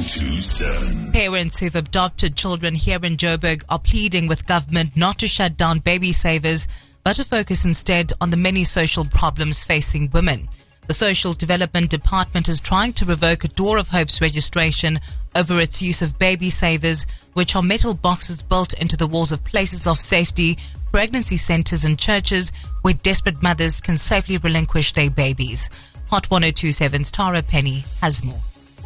1027. Parents who've adopted children here in Joburg are pleading with government not to shut down Baby Savers, but to focus instead on the many social problems facing women. The Social Development Department is trying to revoke a Door of Hope's registration over its use of Baby Savers, which are metal boxes built into the walls of places of safety, pregnancy centers and churches where desperate mothers can safely relinquish their babies. Hot 1027's Tara Penny has more.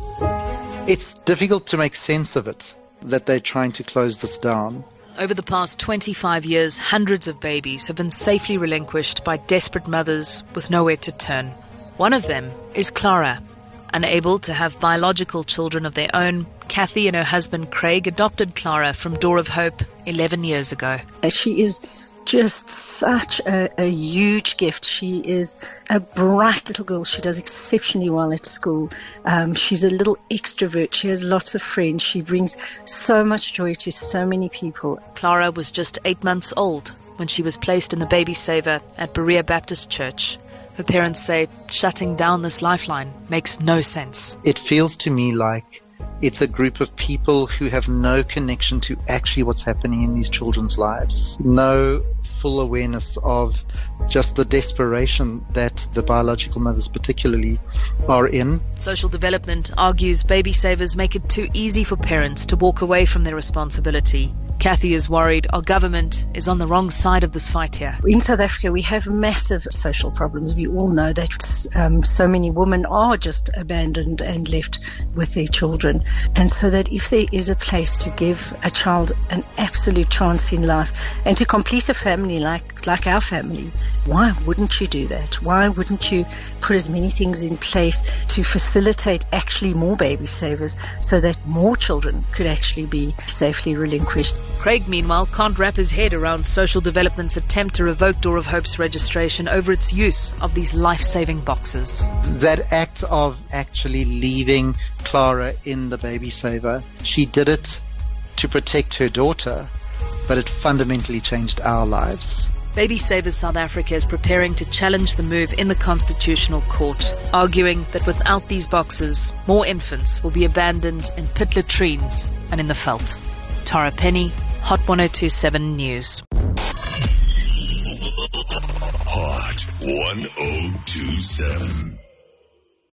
It's difficult to make sense of it, that they're trying to close this down. Over the past 25 years, hundreds of babies have been safely relinquished by desperate mothers with nowhere to turn. One of them is Clara. Unable to have biological children of their own, Kathy and her husband Craig adopted Clara from Door of Hope 11 years ago. She is just such a huge gift. She is a bright little girl. She does exceptionally well at school. She's a little extrovert. She has lots of friends. She brings so much joy to so many people. Clara was just 8 months old when she was placed in the Baby Saver at Berea Baptist Church. Her parents say shutting down this lifeline makes no sense. It feels to me like it's a group of people who have no connection to actually what's happening in these children's lives. No full awareness of just the desperation that the biological mothers particularly are in. Social Development argues Baby Savers make it too easy for parents to walk away from their responsibility. Kathy is worried our government is on the wrong side of this fight here. In South Africa, we have massive social problems. We all know that so many women are just abandoned and left with their children. And so that if there is a place to give a child an absolute chance in life and to complete a family like our family, why wouldn't you do that? Why wouldn't you put as many things in place to facilitate actually more baby savers so that more children could actually be safely relinquished? Craig, meanwhile, can't wrap his head around Social Development's attempt to revoke Door of Hope's registration over its use of these life-saving boxes. That act of actually leaving Clara in the Baby Saver, she did it to protect her daughter, but it fundamentally changed our lives. Baby Savers South Africa is preparing to challenge the move in the Constitutional Court, arguing that without these boxes, more infants will be abandoned in pit latrines and in the veld. Tara Penny, Hot 1027 News. Hot 1027.